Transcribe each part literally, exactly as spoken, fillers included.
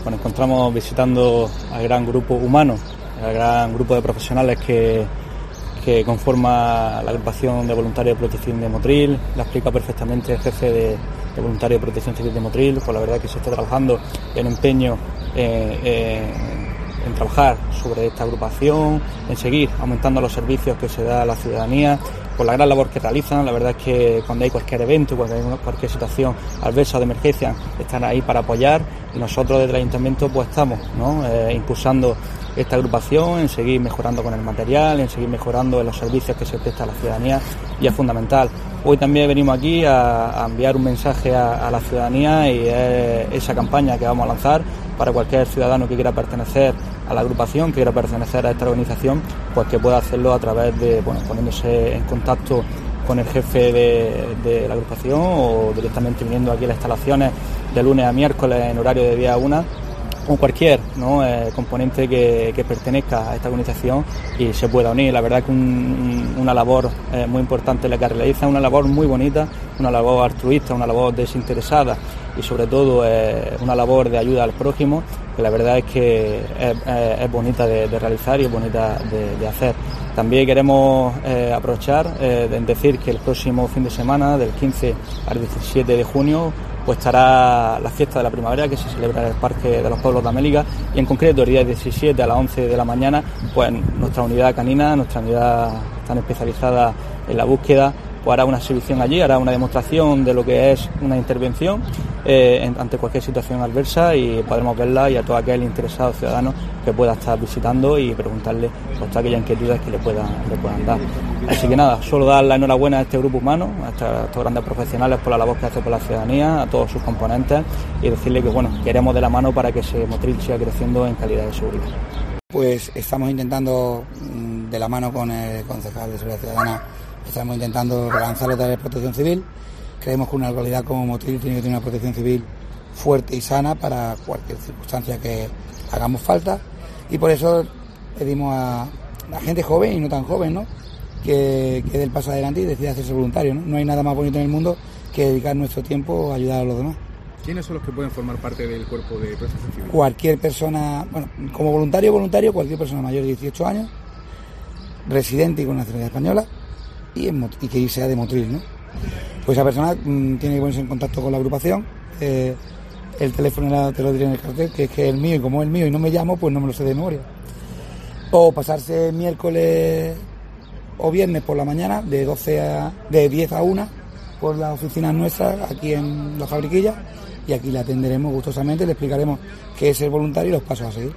Nos encontramos visitando al gran grupo humano, al gran grupo de profesionales que, que conforma la agrupación de voluntarios de protección de Motril. La explica perfectamente el jefe de, de voluntarios de protección civil de Motril. Pues la verdad es que se está trabajando en empeño eh, eh, en trabajar sobre esta agrupación, en seguir aumentando los servicios que se da a la ciudadanía, por la gran labor que realizan. La verdad es que cuando hay cualquier evento, cuando hay cualquier situación adversa o de emergencia, están ahí para apoyar, y nosotros desde el Ayuntamiento pues estamos, ¿no? eh, impulsando esta agrupación, en seguir mejorando con el material, en seguir mejorando en los servicios que se presta a la ciudadanía, y es fundamental. Hoy también venimos aquí a, a enviar un mensaje a, a la ciudadanía, y es esa campaña que vamos a lanzar para cualquier ciudadano que quiera pertenecer a la agrupación, que quiera pertenecer a esta organización, pues que pueda hacerlo a través de, bueno, poniéndose en contacto con el jefe de, de la agrupación, o directamente viniendo aquí a las instalaciones de lunes a miércoles en horario de diez a una, o cualquier, ¿no? eh, componente que, que pertenezca a esta organización y se pueda unir. La verdad es que un, una labor eh, muy importante la que realiza, una labor muy bonita, una labor altruista, una labor desinteresada, y sobre todo eh, una labor de ayuda al prójimo, que la verdad es que es, es, es bonita de, de realizar y es bonita de, de hacer. También queremos eh, aprovechar eh, en decir que el próximo fin de semana, del quince al diecisiete de junio, pues estará la fiesta de la primavera, que se celebra en el Parque de los Pueblos de América, y en concreto el día diecisiete a las once de la mañana, pues nuestra unidad canina, nuestra unidad tan especializada en la búsqueda, pues hará una exhibición allí, hará una demostración de lo que es una intervención eh, en, ante cualquier situación adversa, y podremos verla, y a todo aquel interesado ciudadano que pueda estar visitando y preguntarle por todas aquellas inquietudes que le puedan, le puedan dar. Así que nada, solo dar la enhorabuena a este grupo humano, a estos, a estos grandes profesionales por la labor que hace por la ciudadanía, a todos sus componentes, y decirle que bueno, queremos de la mano para que ese Motril siga creciendo en calidad de seguridad. Pues estamos intentando, de la mano con el concejal de Seguridad Ciudadana, estamos intentando relanzar la tarea de protección civil. Creemos que una localidad como Motril tiene que tener una protección civil fuerte y sana para cualquier circunstancia que hagamos falta, y por eso pedimos a la gente joven y no tan joven, ¿no?, que, que dé el paso adelante y decida hacerse voluntario, ¿no? No hay nada más bonito en el mundo que dedicar nuestro tiempo a ayudar a los demás. ¿Quiénes son los que pueden formar parte del cuerpo de protección civil? Cualquier persona, bueno, como voluntario voluntario, cualquier persona mayor de dieciocho años, residente y con nacionalidad española, y, en, y que sea de Motril, ¿no? Pues esa persona mmm, tiene que ponerse en contacto con la agrupación. Eh, el teléfono te lo diré en el cartel, que es que es el mío, y como es el mío y no me llamo, pues no me lo sé de memoria. O pasarse miércoles o viernes por la mañana, de doce a, de diez a una, por las oficinas nuestras aquí en La Fabriquilla, y aquí le atenderemos gustosamente, le explicaremos qué es el voluntario y los pasos a seguir.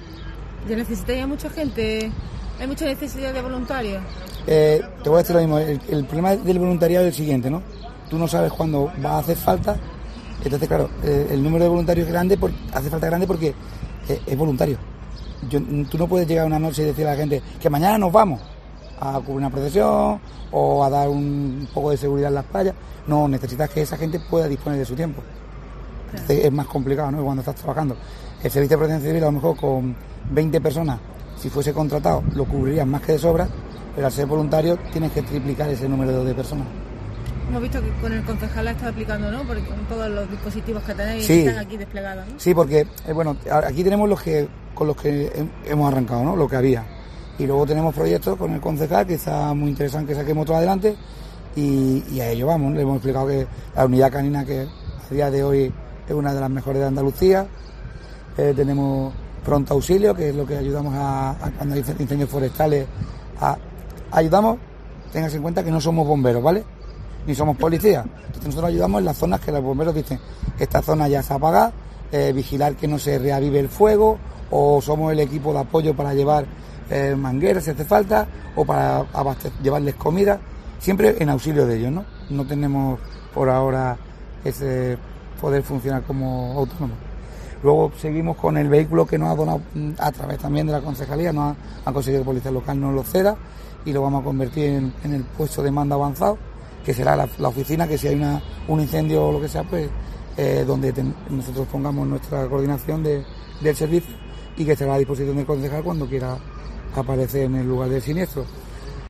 ¿Ya necesitaría mucha gente? ¿Hay mucha necesidad de voluntarios? Eh, te voy a decir lo mismo, el, el problema del voluntariado es el siguiente, ¿no? Tú no sabes cuándo va a hacer falta, entonces claro, eh, el número de voluntarios es grande, por, hace falta grande porque eh, es voluntario. Yo, tú no puedes llegar una noche y decirle a la gente que mañana nos vamos a cubrir una procesión o a dar un poco de seguridad en las playas. No, necesitas que esa gente pueda disponer de su tiempo. Entonces es más complicado, ¿no?, cuando estás trabajando. El servicio de protección civil, a lo mejor con veinte personas, si fuese contratado, lo cubrirías más que de sobra, pero al ser voluntario tienes que triplicar ese número de personas. Hemos visto que con el concejal la está aplicando, ¿no?, porque con todos los dispositivos que tenéis, sí, están aquí desplegados, ¿no? Sí, porque, eh, bueno, aquí tenemos los que con los que hemos arrancado, ¿no?, lo que había. Y luego tenemos proyectos con el concejal que está muy interesante que saquemos todo adelante, y, y a ello vamos, ¿no? Le hemos explicado que la unidad canina, que a día de hoy es una de las mejores de Andalucía, eh, tenemos pronto auxilio, que es lo que ayudamos a, a cuando hay incendios forestales, a, ayudamos, tengas en cuenta que no somos bomberos, ¿vale?, ni somos policías. Entonces nosotros ayudamos en las zonas que los bomberos dicen que esta zona ya se apaga, eh, vigilar que no se reavive el fuego, o somos el equipo de apoyo para llevar eh, mangueras si hace falta, o para abastecer, llevarles comida, siempre en auxilio de ellos, ¿no? No tenemos por ahora ese poder funcionar como autónomos. Luego seguimos con el vehículo que nos ha donado a través también de la concejalía, nos ha, ha conseguido que Policía Local nos lo ceda, y lo vamos a convertir en, en el puesto de mando avanzado, que será la, la oficina, que si hay una, un incendio o lo que sea, pues eh, donde ten, nosotros pongamos nuestra coordinación de, del servicio, y que estará a disposición del concejal cuando quiera aparecer en el lugar del siniestro.